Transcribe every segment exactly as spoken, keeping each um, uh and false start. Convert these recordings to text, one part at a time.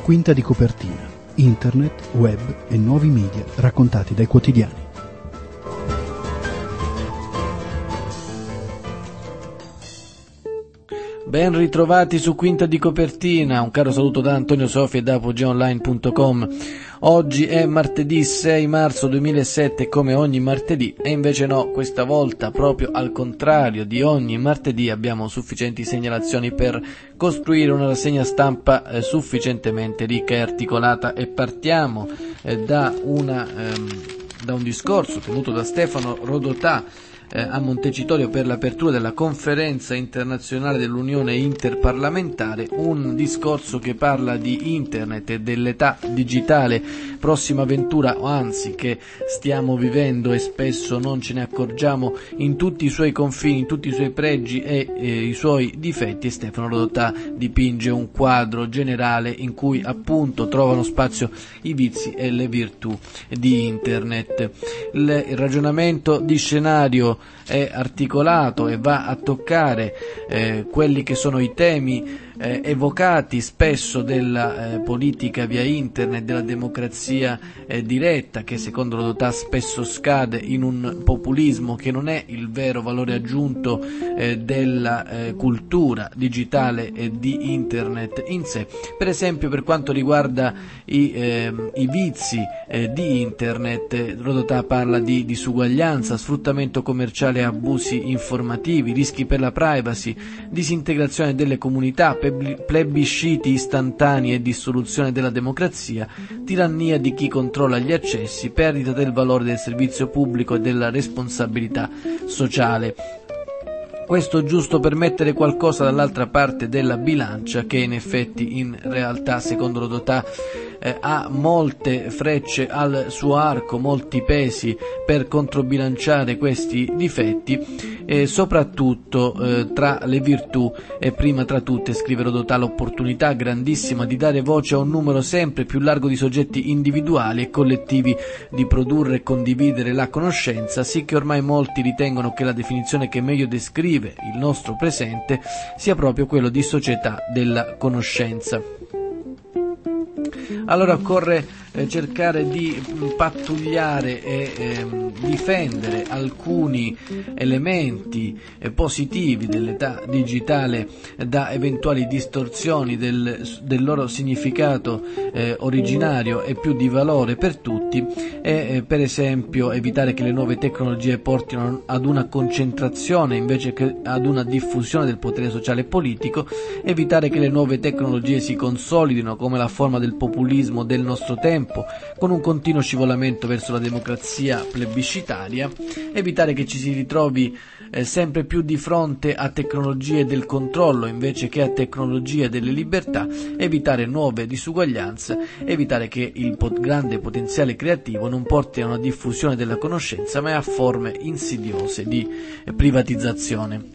Quinta di copertina. Internet, web e nuovi media raccontati dai quotidiani. Ben ritrovati su Quinta di copertina, un caro saluto da Antonio Sofia e da apogea online punto com. Oggi è martedì sei marzo duemilasette, come ogni martedì, e invece no, questa volta proprio al contrario di ogni martedì abbiamo sufficienti segnalazioni per costruire una rassegna stampa eh, sufficientemente ricca e articolata, e partiamo eh, da, una, ehm, da un discorso tenuto da Stefano Rodotà a Montecitorio per l'apertura della conferenza internazionale dell'Unione Interparlamentare, un discorso che parla di internet e dell'età digitale, prossima avventura, o anzi che stiamo vivendo e spesso non ce ne accorgiamo, in tutti i suoi confini, in tutti i suoi pregi e eh, i suoi difetti. E Stefano Rodotà dipinge un quadro generale in cui appunto trovano spazio i vizi e le virtù di internet. Il, il ragionamento di scenario è articolato e va a toccare eh, quelli che sono i temi eh, evocati spesso della eh, politica via internet, della democrazia eh, diretta, che secondo Rodotà spesso scade in un populismo che non è il vero valore aggiunto eh, della eh, cultura digitale e di internet in sé. Per esempio, per quanto riguarda i, eh, i vizi eh, di internet, Rodotà parla di disuguaglianza, sfruttamento commerciale, abusi informativi, rischi per la privacy, disintegrazione delle comunità, plebisciti istantanei e dissoluzione della democrazia, tirannia di chi controlla gli accessi, perdita del valore del servizio pubblico e della responsabilità sociale. Questo giusto per mettere qualcosa dall'altra parte della bilancia, che in effetti in realtà, secondo Rodotà, eh, ha molte frecce al suo arco, molti pesi per controbilanciare questi difetti, e soprattutto eh, tra le virtù, e prima tra tutte, scrive Rodotà, l'opportunità grandissima di dare voce a un numero sempre più largo di soggetti individuali e collettivi di produrre e condividere la conoscenza, sì che ormai molti ritengono che la definizione che meglio descrive il nostro presente sia proprio quello di società della conoscenza. Allora occorre eh, cercare di pattugliare e eh, difendere alcuni elementi eh, positivi dell'età digitale da eventuali distorsioni del, del loro significato eh, originario e più di valore per tutti, e eh, per esempio evitare che le nuove tecnologie portino ad una concentrazione invece che ad una diffusione del potere sociale e politico, evitare che le nuove tecnologie si consolidino come la forma del populismo del nostro tempo, con un continuo scivolamento verso la democrazia plebiscitaria, evitare che ci si ritrovi eh, sempre più di fronte a tecnologie del controllo invece che a tecnologie delle libertà, evitare nuove disuguaglianze, evitare che il pot- grande potenziale creativo non porti a una diffusione della conoscenza ma a forme insidiose di eh, privatizzazione.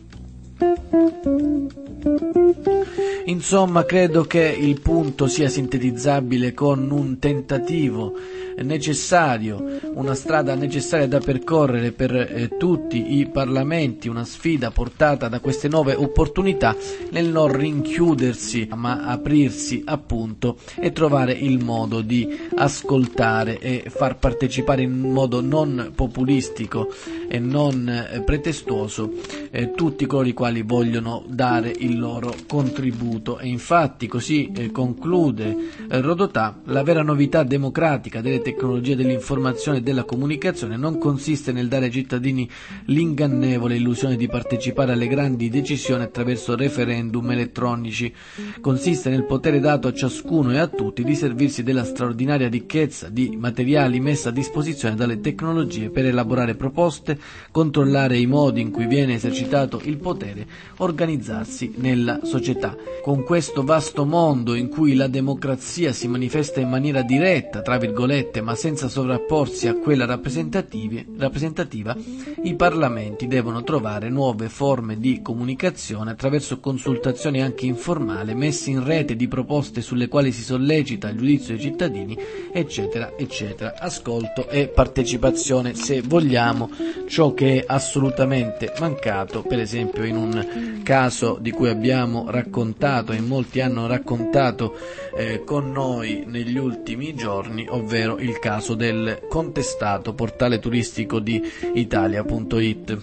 Insomma, credo che il punto sia sintetizzabile con un tentativo necessario, una strada necessaria da percorrere per eh, tutti i parlamenti, una sfida portata da queste nuove opportunità nel non rinchiudersi ma aprirsi appunto e trovare il modo di ascoltare e far partecipare in modo non populistico e non eh, pretestuoso eh, tutti coloro i quali vogliono dare il loro contributo. E infatti così eh, conclude eh, Rodotà: la vera novità democratica delle tecnologie dell'informazione e della comunicazione non consiste nel dare ai cittadini l'ingannevole illusione di partecipare alle grandi decisioni attraverso referendum elettronici, consiste nel potere dato a ciascuno e a tutti di servirsi della straordinaria ricchezza di materiali messa a disposizione dalle tecnologie per elaborare proposte, controllare i modi in cui viene esercitato il potere, organizzarsi nella società. Con questo vasto mondo in cui la democrazia si manifesta in maniera diretta, tra virgolette, ma senza sovrapporsi a quella rappresentativa, i parlamenti devono trovare nuove forme di comunicazione attraverso consultazioni anche informali, messe in rete di proposte sulle quali si sollecita il giudizio dei cittadini, eccetera, eccetera. Ascolto e partecipazione, se vogliamo, ciò che è assolutamente mancato, per esempio in un caso di cui abbiamo raccontato raccontato e in molti hanno raccontato eh, con noi negli ultimi giorni, ovvero il caso del contestato portale turistico di Italia punto it.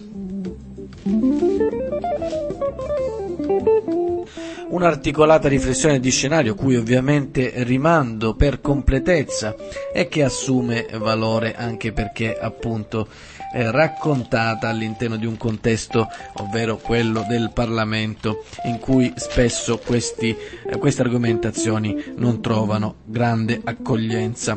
Un'articolata riflessione di scenario cui ovviamente rimando per completezza e che assume valore anche perché appunto è raccontata all'interno di un contesto, ovvero quello del Parlamento, in cui spesso questi, eh, queste argomentazioni non trovano grande accoglienza.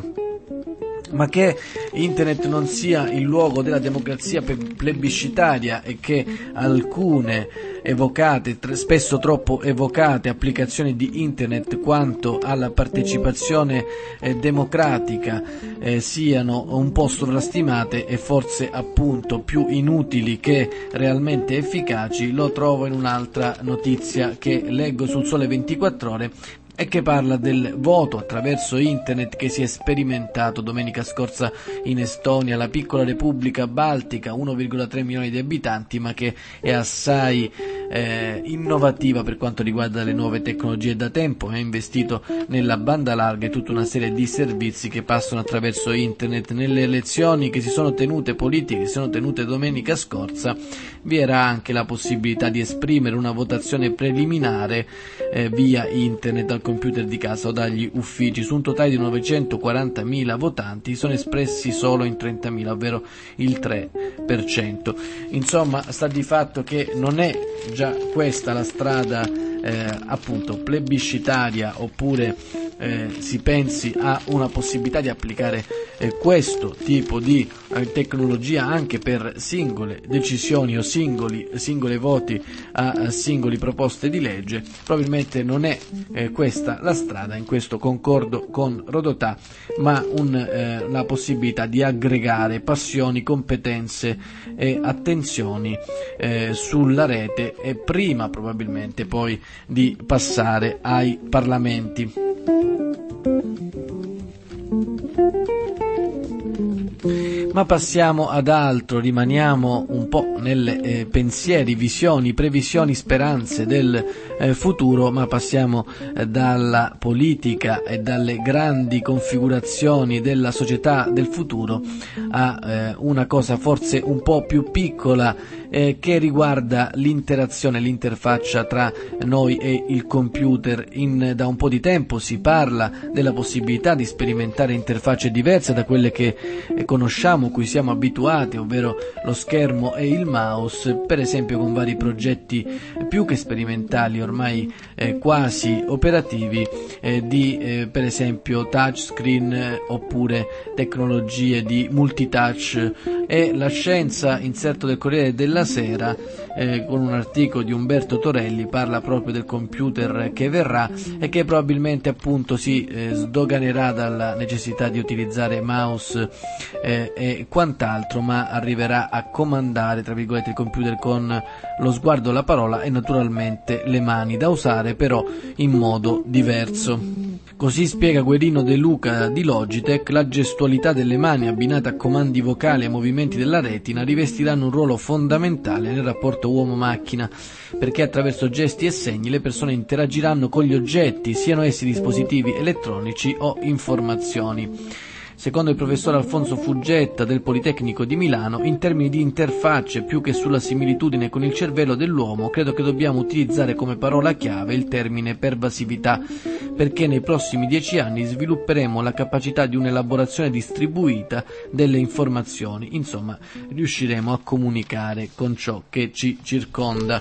Ma che Internet non sia il luogo della democrazia plebiscitaria e che alcune evocate, spesso troppo evocate, applicazioni di Internet quanto alla partecipazione eh, democratica eh, siano un po' sovrastimate e forse appunto più inutili che realmente efficaci, lo trovo in un'altra notizia che leggo sul Sole ventiquattro Ore e che parla del voto attraverso Internet che si è sperimentato domenica scorsa in Estonia, la piccola repubblica baltica, uno virgola tre milioni di abitanti, ma che è assai eh, innovativa per quanto riguarda le nuove tecnologie. Da tempo ha investito nella banda larga e tutta una serie di servizi che passano attraverso Internet. Nelle elezioni che si sono tenute politiche, che si sono tenute domenica scorsa, vi era anche la possibilità di esprimere una votazione preliminare eh, via Internet al computer di casa o dagli uffici. Su un totale di novecentoquarantamila votanti sono espressi solo in trentamila, ovvero il tre per cento. Insomma, sta di fatto che non è già questa la strada eh, appunto plebiscitaria, oppure eh, si pensi a una possibilità di applicare eh, questo tipo di eh, tecnologia anche per singole decisioni o singoli singole voti a, a singoli proposte di legge. Probabilmente non è eh, questa la strada, in questo concordo con Rodotà, ma un, eh, la possibilità di aggregare passioni, competenze e attenzioni eh, sulla rete e prima probabilmente poi di passare ai parlamenti. Ma passiamo ad altro, rimaniamo un po' nelle eh, pensieri, visioni, previsioni, speranze del eh, futuro, ma passiamo eh, dalla politica e dalle grandi configurazioni della società del futuro a eh, una cosa forse un po' più piccola eh, che riguarda l'interazione, l'interfaccia tra noi e il computer. In, da un po' di tempo si parla della possibilità di sperimentare interfacce diverse da quelle che eh, conosciamo, cui siamo abituati, ovvero lo schermo e il mouse, per esempio con vari progetti più che sperimentali, ormai eh, quasi operativi, eh, di eh, per esempio touchscreen eh, oppure tecnologie di multitouch. E la scienza, inserto del Corriere della Sera, eh, con un articolo di Umberto Torelli, parla proprio del computer che verrà e che probabilmente appunto si eh, sdoganerà dalla necessità di utilizzare mouse eh, e quant'altro, ma arriverà a comandare tra virgolette il computer con lo sguardo, la parola e naturalmente le mani, da usare però in modo diverso. Così spiega Guerino De Luca di Logitech: la gestualità delle mani abbinata a comandi vocali e ai movimenti della retina rivestiranno un ruolo fondamentale nel rapporto uomo-macchina, perché attraverso gesti e segni le persone interagiranno con gli oggetti, siano essi dispositivi elettronici o informazioni. Secondo il professor Alfonso Fuggetta del Politecnico di Milano, in termini di interfacce più che sulla similitudine con il cervello dell'uomo, credo che dobbiamo utilizzare come parola chiave il termine pervasività, perché nei prossimi dieci anni svilupperemo la capacità di un'elaborazione distribuita delle informazioni, insomma riusciremo a comunicare con ciò che ci circonda.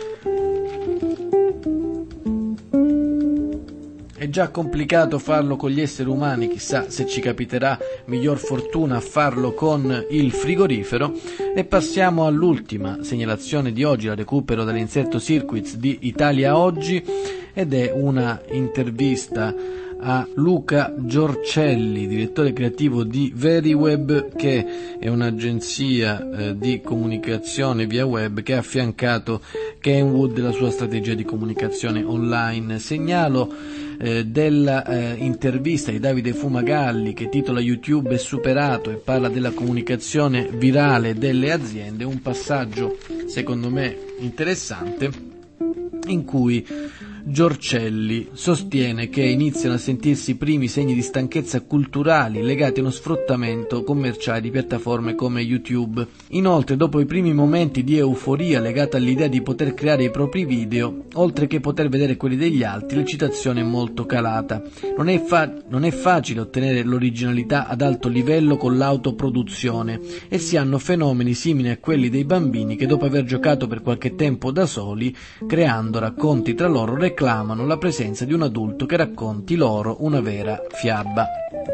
È già complicato farlo con gli esseri umani, chissà se ci capiterà miglior fortuna a farlo con il frigorifero. E passiamo all'ultima segnalazione di oggi, la recupero dall'inserto Circuits di Italia Oggi, ed è una intervista a Luca Giorcelli, direttore creativo di Veriweb, che è un'agenzia eh, di comunicazione via web che ha affiancato Kenwood nella sua strategia di comunicazione online. Segnalo eh, della eh, intervista di Davide Fumagalli, che titola YouTube è superato e parla della comunicazione virale delle aziende, un passaggio secondo me interessante in cui Giorcelli sostiene che iniziano a sentirsi i primi segni di stanchezza culturali legati a uno sfruttamento commerciale di piattaforme come YouTube. Inoltre, dopo i primi momenti di euforia legata all'idea di poter creare i propri video, oltre che poter vedere quelli degli altri, l'eccitazione è molto calata. Non è, fa- non è facile ottenere l'originalità ad alto livello con l'autoproduzione e si hanno fenomeni simili a quelli dei bambini che dopo aver giocato per qualche tempo da soli, creando racconti tra loro, reclamano la presenza di un adulto che racconti loro una vera fiaba.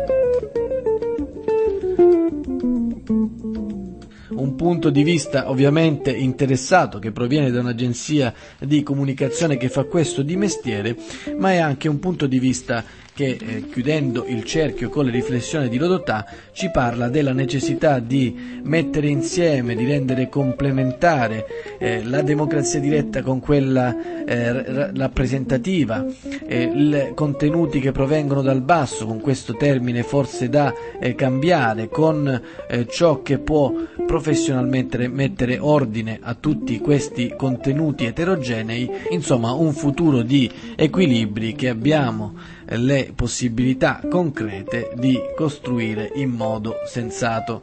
Un punto di vista ovviamente interessato che proviene da un'agenzia di comunicazione che fa questo di mestiere, ma è anche un punto di vista che, eh, chiudendo il cerchio con le riflessioni di Rodotà, ci parla della necessità di mettere insieme, di rendere complementare eh, la democrazia diretta con quella eh, rappresentativa, eh, i contenuti che provengono dal basso, con questo termine forse da eh, cambiare, con eh, ciò che può professionalmente mettere ordine a tutti questi contenuti eterogenei, insomma un futuro di equilibri che abbiamo le possibilità concrete di costruire in modo sensato.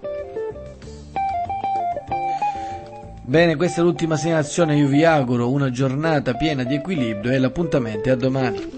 Bene, questa è l'ultima segnalazione, io vi auguro una giornata piena di equilibrio e l'appuntamento è a domani.